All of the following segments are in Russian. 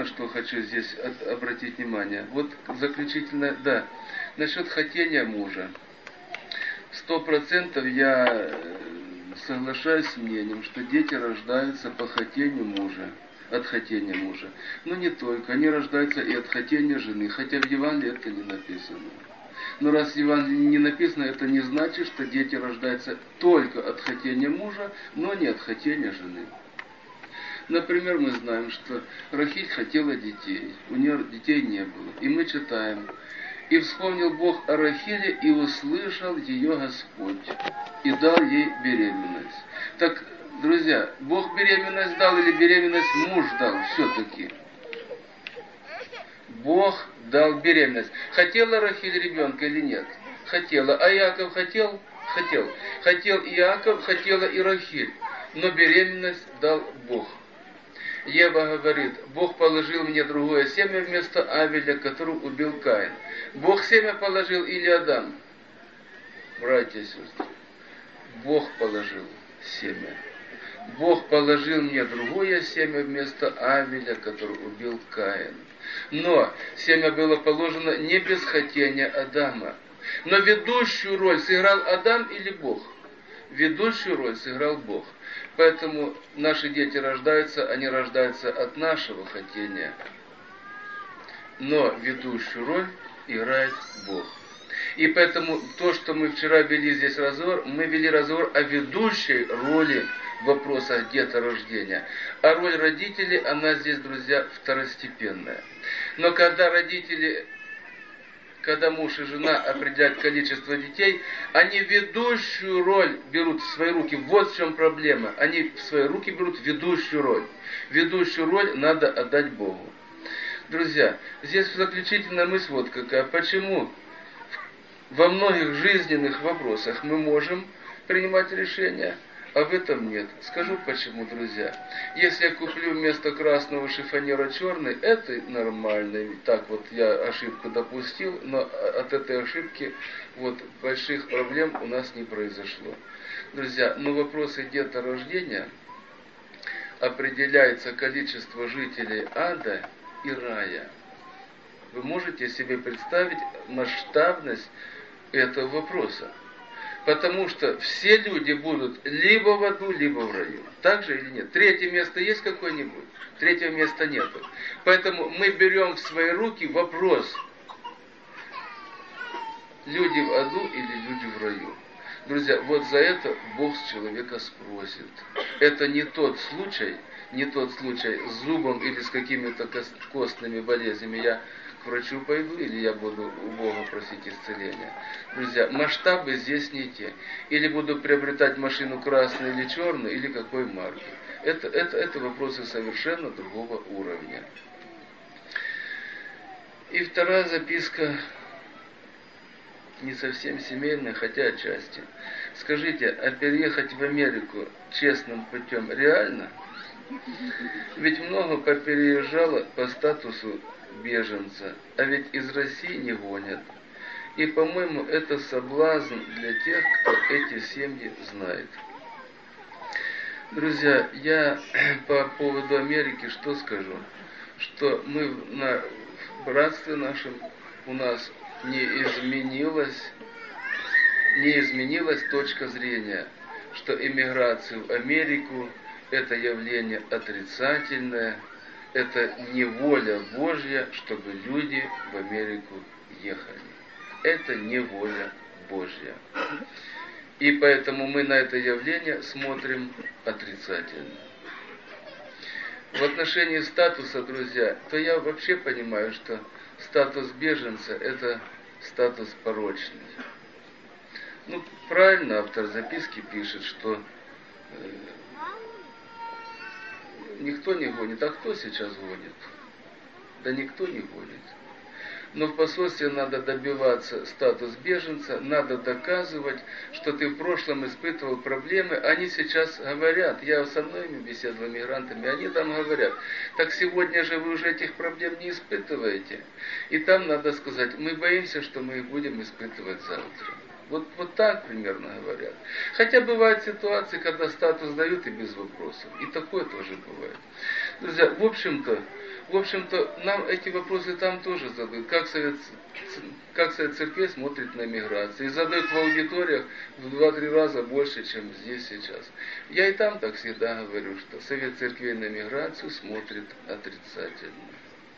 что хочу здесь обратить внимание. Вот заключительно, да, насчет хотения мужа. 100% я соглашаюсь с мнением, что дети рождаются по хотению мужа, от хотения мужа. Но не только, они рождаются и от хотения жены, хотя в Евангелии это не написано. Но раз в Евангелии не написано, это не значит, что дети рождаются только от хотения мужа, но не от хотения жены. Например, мы знаем, что Рахиль хотела детей, у нее детей не было. И мы читаем: «И вспомнил Бог о Рахиле, и услышал ее Господь, и дал ей беременность». Так, друзья, Бог беременность дал или беременность муж дал все-таки? Бог дал беременность. Хотела Рахиль ребенка или нет? Хотела. А Иаков хотел? Хотел. Хотел Иаков, хотела и Рахиль. Но беременность дал Бог. Ева говорит: Бог положил мне другое семя вместо Авеля, который убил Каин. Бог семя положил или Адам? Братья и сестры, Бог положил семя. Бог положил мне другое семя вместо Авеля, который убил Каин. Но семя было положено не без хотения Адама. Но ведущую роль сыграл Адам или Бог? Ведущую роль сыграл Бог. Поэтому наши дети рождаются, они рождаются от нашего хотения. Но ведущую роль играет Бог. И поэтому то, что мы вчера вели здесь разговор, мы вели разговор о ведущей роли в вопросах деторождения. А роль родителей, она здесь, друзья, второстепенная. Но когда муж и жена определяют количество детей, они ведущую роль берут в свои руки. Вот в чем проблема. Они в свои руки берут ведущую роль. Ведущую роль надо отдать Богу. Друзья, здесь заключительная мысль вот какая. Почему во многих жизненных вопросах мы можем принимать решения, а в этом нет? Скажу почему, друзья. Если я куплю вместо красного шифонера черный, это нормально. Так вот я ошибку допустил, но от этой ошибки вот больших проблем у нас не произошло. Друзья, но вопросы деторождения определяется количество жителей ада и рая. Вы можете себе представить масштабность этого вопроса? Потому что все люди будут либо в аду, либо в раю. Так же или нет? Третье место есть какое-нибудь? Третьего места нету. Поэтому мы берем в свои руки вопрос: люди в аду или люди в раю? Друзья, вот за это Бог с человека спросит. Это не тот случай с зубом или с какими-то костными болезнями. Я к врачу пойду или я буду у Бога просить исцеления. Друзья, масштабы здесь не те. Или буду приобретать машину красную или черную, или какой марки. Это вопросы совершенно другого уровня. И вторая записка, не совсем семейная, хотя отчасти. Скажите, а переехать в Америку честным путем реально? Ведь много попереезжало по статусу беженца, а ведь из России не гонят. И, по-моему, это соблазн для тех, кто эти семьи знает. Друзья, я по поводу Америки что скажу? Что мы в братстве нашем, у нас не изменилась точка зрения, что иммиграция в Америку – это явление отрицательное, это не воля Божья, чтобы люди в Америку ехали. Это не воля Божья. И поэтому мы на это явление смотрим отрицательно. В отношении статуса, друзья, то я вообще понимаю, что статус беженца – это статус порочный. Ну, правильно автор записки пишет, что никто не гонит. А кто сейчас гонит? Да никто не гонит. Но в посольстве надо добиваться статус беженца, надо доказывать, что ты в прошлом испытывал проблемы. Они сейчас говорят, я со многими беседовал, мигрантами, они там говорят: так сегодня же вы уже этих проблем не испытываете. И там надо сказать: мы боимся, что мы их будем испытывать завтра. Вот так примерно говорят. Хотя бывают ситуации, когда статус дают и без вопросов. И такое тоже бывает. Друзья, в общем-то, В общем-то, нам эти вопросы там тоже задают. Как Совет Церкви смотрит на миграцию. И задают в аудиториях в 2-3 раза больше, чем здесь сейчас. Я и там так всегда говорю, что Совет Церкви на миграцию смотрит отрицательно.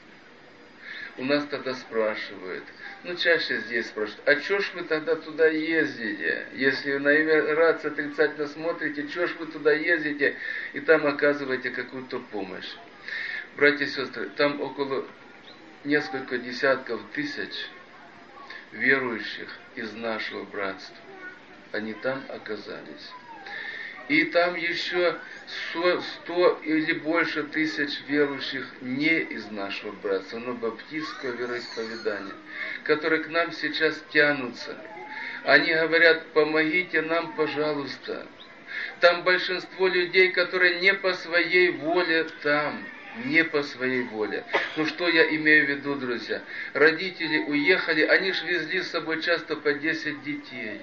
У нас тогда спрашивают, чаще здесь спрашивают, а чё ж вы тогда туда ездите? Если вы на миграцию отрицательно смотрите, чё ж вы туда ездите и там оказываете какую-то помощь? Братья и сестры, там около несколько десятков тысяч верующих из нашего братства. Они там оказались. И там еще 100 или больше тысяч верующих не из нашего братства, но баптистского вероисповедания, которые к нам сейчас тянутся. Они говорят, помогите нам, пожалуйста. Там большинство людей, которые не по своей воле там. Не по своей воле. Что я имею в виду, друзья? Родители уехали, они же везли с собой часто по 10 детей.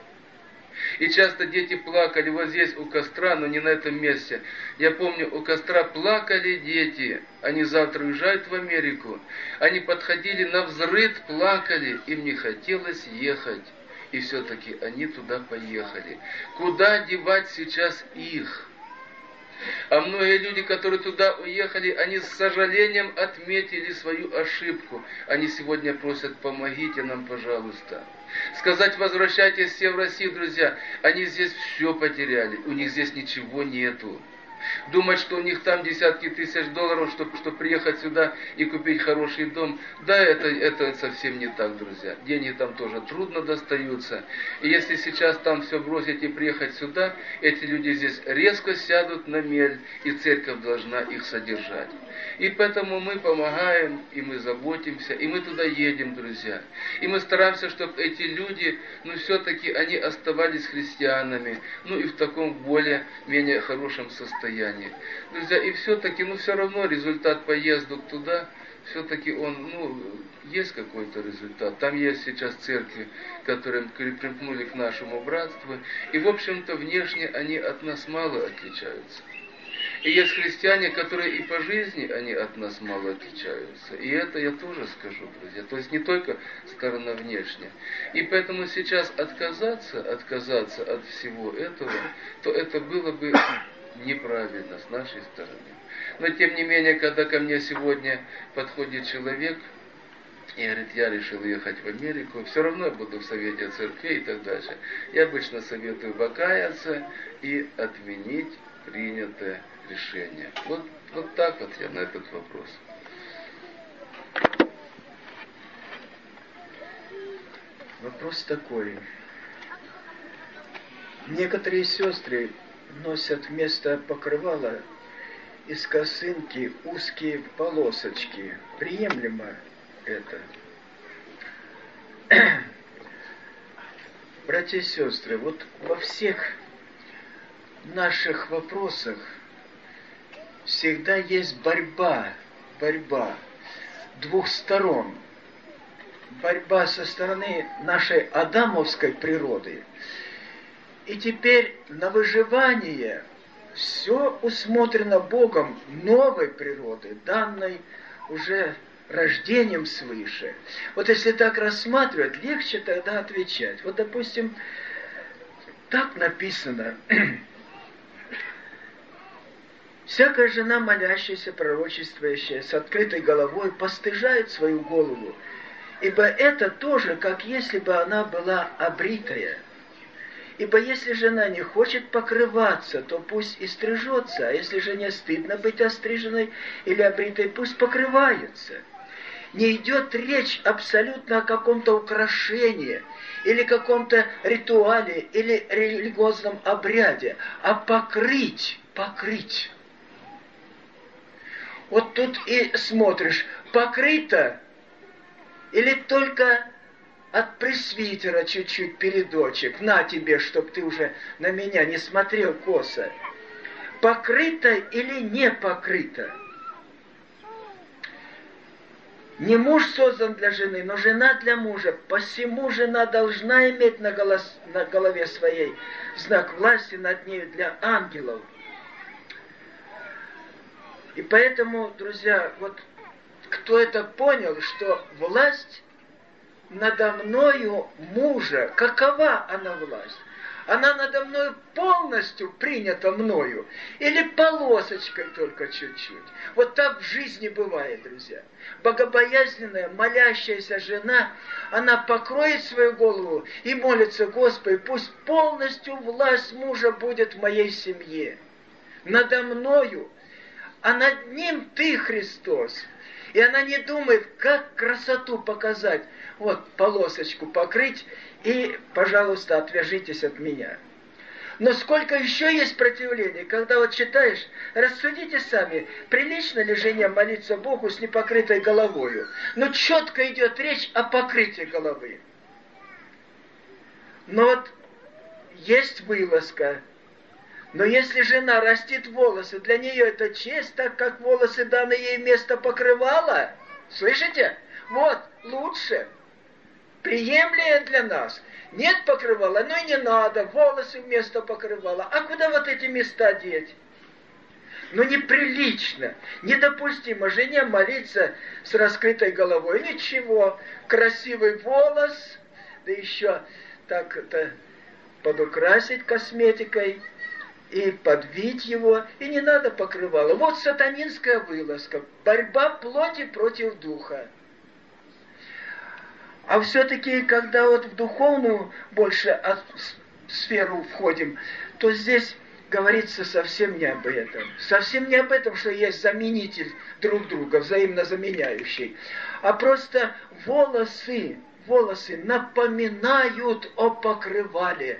И часто дети плакали вот здесь у костра, но не на этом месте. Я помню, у костра плакали дети. Они завтра уезжают в Америку. Они подходили навзрыд, плакали. Им не хотелось ехать. И все-таки они туда поехали. Куда девать сейчас их? А многие люди, которые туда уехали, они с сожалением отметили свою ошибку. Они сегодня просят, помогите нам, пожалуйста. Сказать, возвращайтесь все в Россию, друзья. Они здесь все потеряли, у них здесь ничего нету. Думать, что у них там десятки тысяч долларов, чтобы приехать сюда и купить хороший дом. Да, это совсем не так, друзья. Деньги там тоже трудно достаются. И если сейчас там все бросить и приехать сюда, эти люди здесь резко сядут на мель, и церковь должна их содержать. И поэтому мы помогаем, и мы заботимся, и мы туда едем, друзья. И мы стараемся, чтобы эти люди, все-таки они оставались христианами, и в таком более-менее хорошем состоянии. Друзья, и все-таки, все равно результат поездок туда, все-таки он, есть какой-то результат. Там есть сейчас церкви, которые примкнули к нашему братству, и, в общем-то, внешне они от нас мало отличаются. И есть христиане, которые и по жизни они от нас мало отличаются. И это я тоже скажу, друзья. То есть не только сторона внешняя. И поэтому сейчас отказаться от всего этого, то это было бы неправильно с нашей стороны. Но тем не менее, когда ко мне сегодня подходит человек и говорит, я решил ехать в Америку, все равно я буду в Совете Церкви и так дальше. Я обычно советую покаяться и отменить принятое решение. Вот так вот я на этот вопрос. Вопрос такой. Некоторые сестры носят вместо покрывала из косынки узкие полосочки. Приемлемо это? Братья и сестры, вот во всех наших вопросах всегда есть борьба двух сторон. Борьба со стороны нашей адамовской природы. И теперь на выживание все усмотрено Богом новой природы, данной уже рождением свыше. Вот если так рассматривать, легче тогда отвечать. Вот, допустим, так написано. Всякая жена, молящаяся, пророчествующая, с открытой головой, постыжает свою голову, ибо это тоже, как если бы она была обритая. Ибо если жена не хочет покрываться, то пусть и стрижется, а если жене стыдно быть остриженной или обритой, пусть покрывается. Не идет речь абсолютно о каком-то украшении, или каком-то ритуале, или религиозном обряде, а покрыть. Вот тут и смотришь, покрыто или только от пресвитера чуть-чуть передочек, на тебе, чтоб ты уже на меня не смотрел косо. Покрыто или не покрыто? Не муж создан для жены, но жена для мужа. Посему жена должна иметь на голове своей знак власти над нею для ангелов. И поэтому, друзья, вот кто это понял, что власть надо мною мужа, какова она власть? Она надо мною полностью принята мною или полосочкой только чуть-чуть? Вот так в жизни бывает, друзья. Богобоязненная, молящаяся жена, она покроет свою голову и молится: Господи, пусть полностью власть мужа будет в моей семье. Надо мною, а над ним Ты, Христос. И она не думает, как красоту показать. Вот, полосочку покрыть, и, пожалуйста, отвяжитесь от меня. Но сколько еще есть противлений, когда вот читаешь, рассудите сами, прилично ли жене молиться Богу с непокрытой головою? Но четко идет речь о покрытии головы. Но вот есть вылазка. Но если жена растит волосы, для нее это честь, так как волосы даны ей вместо покрывала. Слышите? Вот, лучше. Приемлее для нас. Нет покрывала, ну и не надо, волосы вместо покрывала. А куда вот эти места деть? Ну неприлично, недопустимо жене молиться с раскрытой головой. Ничего, красивый волос, да еще так это подукрасить косметикой и подвить его, и не надо покрывала. Вот сатанинская вылазка, борьба плоти против духа. А все-таки, когда вот в духовную больше сферу входим, то здесь говорится совсем не об этом. Совсем не об этом, что есть заменитель друг друга, взаимно заменяющий. А просто волосы напоминают о покрывале.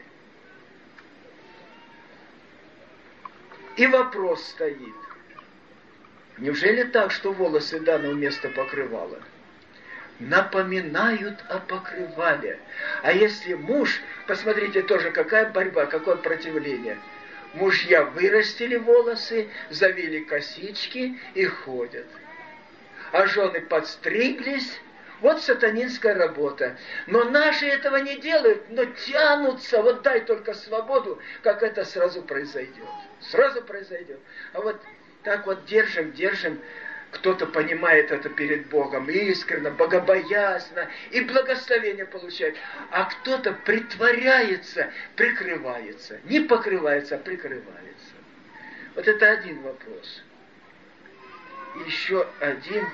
И вопрос стоит. Неужели так, что волосы даны вместо покрывала? Напоминают о покрывале. А если муж, посмотрите тоже, какая борьба, какое противление. Мужья вырастили волосы, завели косички и ходят. А жены подстриглись. Вот сатанинская работа. Но наши этого не делают, но тянутся. Вот дай только свободу, как это сразу произойдет. Сразу произойдет. А вот так вот держим. Кто-то понимает это перед Богом искренне, богобоязно, и благословение получает. А кто-то притворяется, прикрывается. Не покрывается, а прикрывается. Вот это один вопрос. Еще один.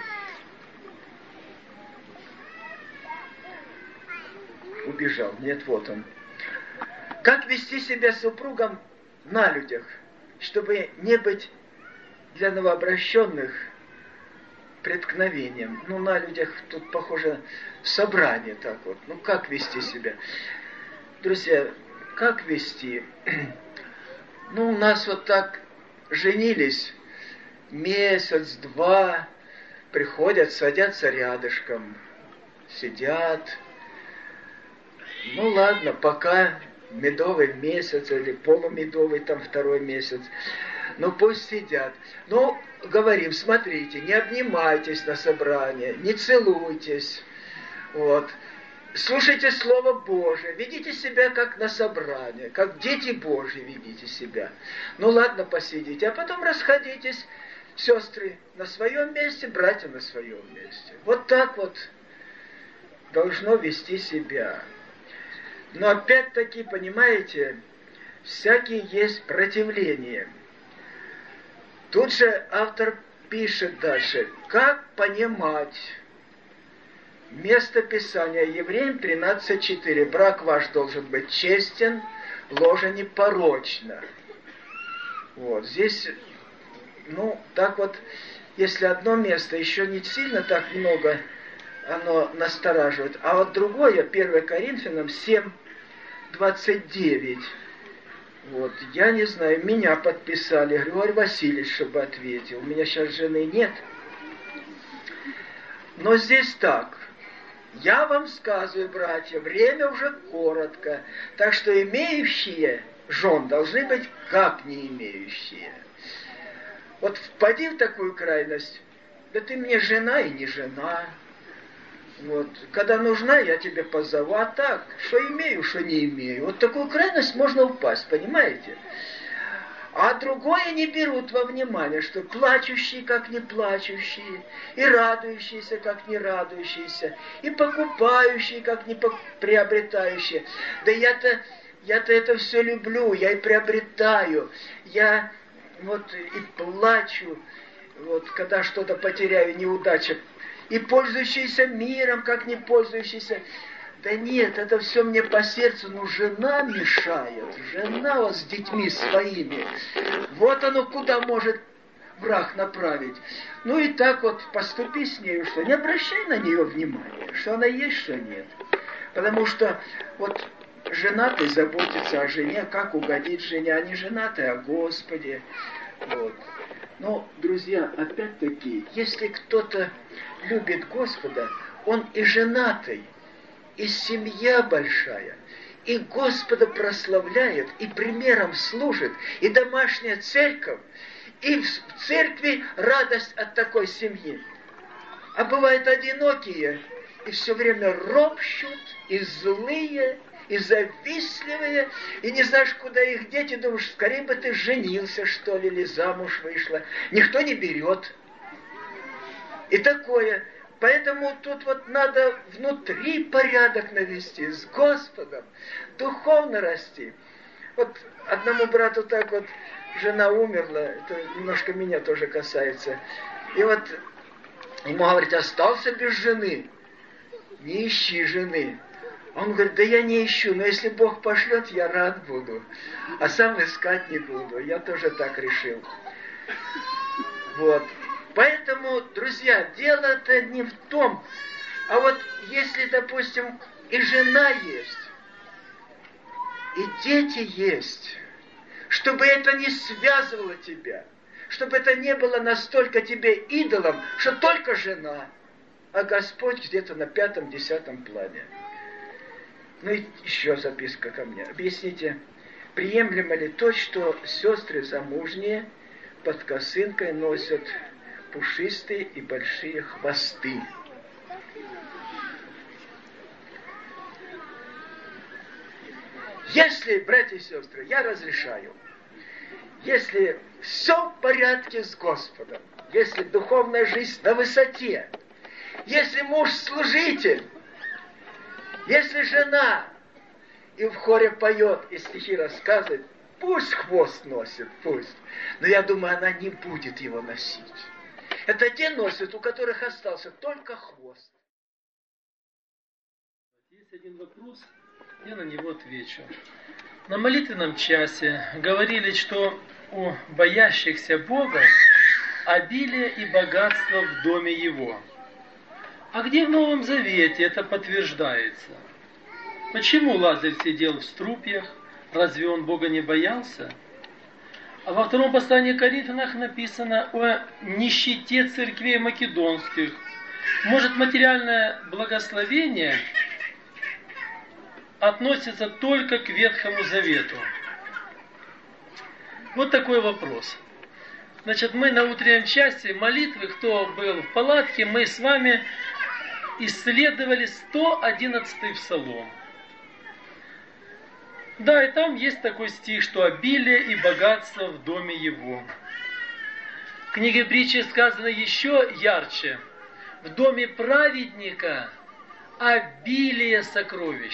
Убежал. Нет, вот он. Как вести себя с супругом на людях, чтобы не быть для новообращенных преткновением? Ну, на людях тут, похоже, собрание так вот. Ну, как вести себя? Друзья, как вести? Ну, у нас вот так женились месяц-два, приходят, садятся рядышком, сидят. Ну, ладно, пока медовый месяц или полумедовый, там второй месяц. Ну, пусть сидят. Ну, говорим, смотрите, не обнимайтесь на собрание, не целуйтесь. Вот. Слушайте Слово Божие, ведите себя как на собрании, как дети Божьи ведите себя. Ну, ладно, посидите, а потом расходитесь, сестры на своем месте, братья на своем месте. Вот так вот должно вести себя. Но опять-таки, понимаете, всякие есть противления. Тут же автор пишет дальше, как понимать место Писания Евреям 13:4. Брак ваш должен быть честен, ложа непорочна. Вот здесь, ну, так вот, если одно место еще не сильно так много, оно настораживает. А вот другое, 1 Коринфянам 7:29. Вот, я не знаю, меня подписали, Григорий Васильевич, чтобы ответил. У меня сейчас жены нет. Но здесь так. Я вам сказываю, братья, время уже коротко, так что имеющие жен должны быть как не имеющие. Вот впади в такую крайность, да ты мне жена и не жена. Вот. Когда нужна, я тебе позову, а так, что имею, что не имею. Вот такую крайность можно упасть, понимаете? А другое не берут во внимание, что плачущие, как не плачущие, и радующиеся, как не радующиеся, и покупающие, как не приобретающие. Да я-то это все люблю, я и приобретаю, я вот и плачу, вот когда что-то потеряю, неудача, и пользующийся миром, как не пользующийся. Да нет, это все мне по сердцу, но жена мешает, жена вот с детьми своими. Вот оно куда может враг направить. Ну и так вот поступи с нею, что не обращай на нее внимания, что она есть, что нет. Потому что вот женатый заботится о жене, как угодить жене, а не женатый о Господе. Вот. Но, друзья, опять-таки, если кто-то любит Господа, он и женатый, и семья большая, и Господа прославляет, и примером служит, и домашняя церковь, и в церкви радость от такой семьи. А бывают одинокие, и все время ропщут, и злые, и завистливые, и не знаешь, куда их деть, и думаешь, скорее бы ты женился, что ли, или замуж вышла. Никто не берет. И такое. Поэтому тут вот надо внутри порядок навести, с Господом, духовно расти. Вот одному брату так вот жена умерла, это немножко меня тоже касается. И вот ему говорят, остался без жены, не ищи жены. Он говорит, да я не ищу, но если Бог пошлет, я рад буду. А сам искать не буду. Я тоже так решил. Вот. Поэтому, друзья, дело-то не в том, а вот если, допустим, и жена есть, и дети есть, чтобы это не связывало тебя, чтобы это не было настолько тебе идолом, что только жена, а Господь где-то на 5-10 плане. Ну и еще записка ко мне. Объясните, приемлемо ли то, что сестры замужние под косынкой носят пушистые и большие хвосты? Если, братья и сестры, я разрешаю, если все в порядке с Господом, если духовная жизнь на высоте, если муж служитель, если жена и в хоре поет, и стихи рассказывает, пусть хвост носит, пусть. Но я думаю, она не будет его носить. Это те носят, у которых остался только хвост. Есть один вопрос, я на него отвечу. На молитвенном часе говорили, что у боящихся Бога обилие и богатство в доме Его. А где в Новом Завете это подтверждается? Почему Лазарь сидел в струпьях? Разве он Бога не боялся? А во втором послании к Коринфянам написано о нищете церквей македонских. Может, материальное благословение относится только к Ветхому Завету? Вот такой вопрос. Значит, мы на утреннем часе молитвы, кто был в палатке, мы с вами исследовали 111-й псалом. Да, и там есть такой стих, что обилие и богатство в доме его. В книге притчи сказано еще ярче. В доме праведника обилие сокровищ.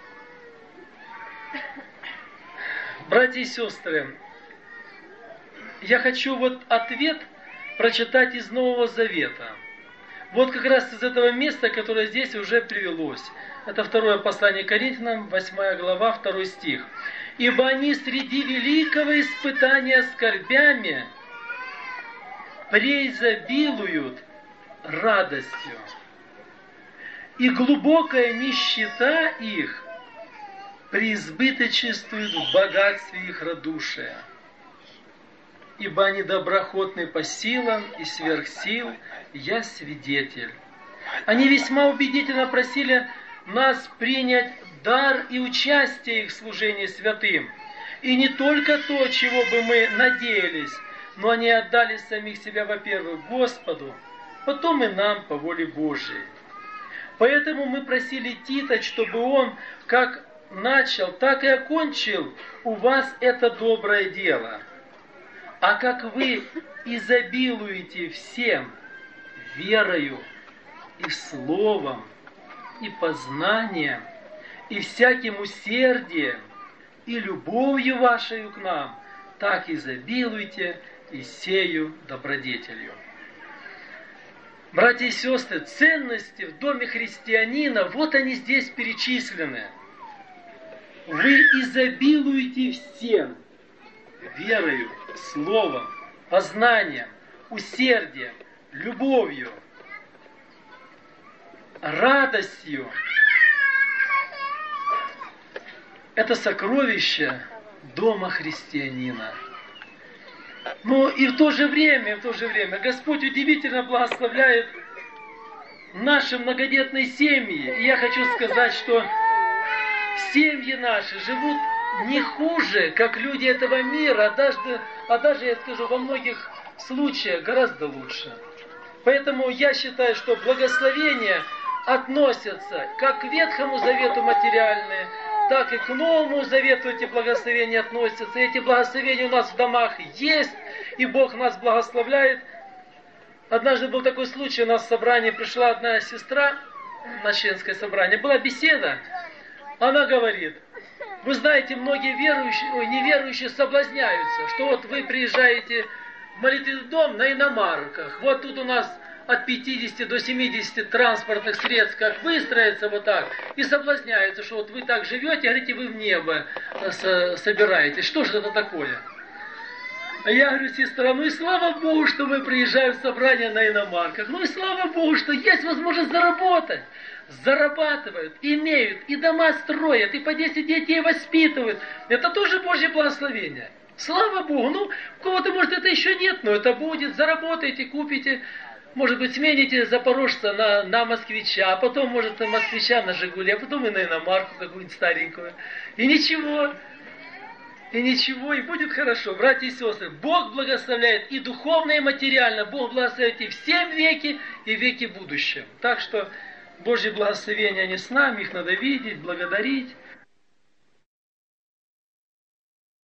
Братья и сестры, я хочу вот ответ прочитать из Нового Завета. Вот как раз из этого места, которое здесь уже привелось. Это второе послание к Коринфянам, 8 глава, 2 стих. «Ибо они среди великого испытания скорбями преизобилуют радостью, и глубокая нищета их преизбыточествует в богатстве их радушия. Ибо они доброхотны по силам и сверх сил, я свидетель». Они весьма убедительно просили нас принять дар и участие их в служении святым. И не только то, чего бы мы надеялись, но они отдали самих себя, во-первых, Господу, потом и нам по воле Божией. Поэтому мы просили Тита, чтобы он как начал, так и окончил у вас это доброе дело. А как вы изобилуете всем верою и словом, и познанием, и всяким усердием, и любовью вашей к нам, так изобилуйте и сею добродетелью. Братья и сестры, ценности в доме христианина, вот они здесь перечислены. Вы изобилуете всем верою, словом, познанием, усердием, любовью, радостью. Это сокровище дома христианина. Но и в то же время Господь удивительно благословляет наши многодетные семьи. И я хочу сказать, что семьи наши живут не хуже, как люди этого мира, а даже, я скажу, во многих случаях гораздо лучше. Поэтому я считаю, что благословения относятся как к Ветхому Завету материальные, так и к Новому Завету эти благословения относятся. И эти благословения у нас в домах есть, и Бог нас благословляет. Однажды был такой случай, у нас в собрании пришла одна сестра, на членское собрание, была беседа, она говорит: вы знаете, многие неверующие соблазняются, что вот вы приезжаете в молитвенный дом на иномарках, вот тут у нас от 50 до 70 транспортных средств, как выстроится вот так, и соблазняются, что вот вы так живете, говорите, вы в небо собираетесь. Что же это такое? А я говорю: сестра, ну и слава Богу, что мы приезжаем в собрание на иномарках. Ну и слава Богу, что есть возможность заработать. Зарабатывают, имеют, и дома строят, и по 10 детей воспитывают. Это тоже Божье благословение. Слава Богу. Ну, у кого-то, может, это еще нет, но это будет. Заработаете, купите. Может быть, смените запорожца на москвича, а потом, может, москвича на Жигули, а потом и на иномарку какую-нибудь старенькую. И ничего, и будет хорошо. Братья и сестры, Бог благословляет и духовно, и материально. Бог благословляет и в всем веке, и в веке будущем. Так что Божьи благословения, они с нами, их надо видеть, благодарить.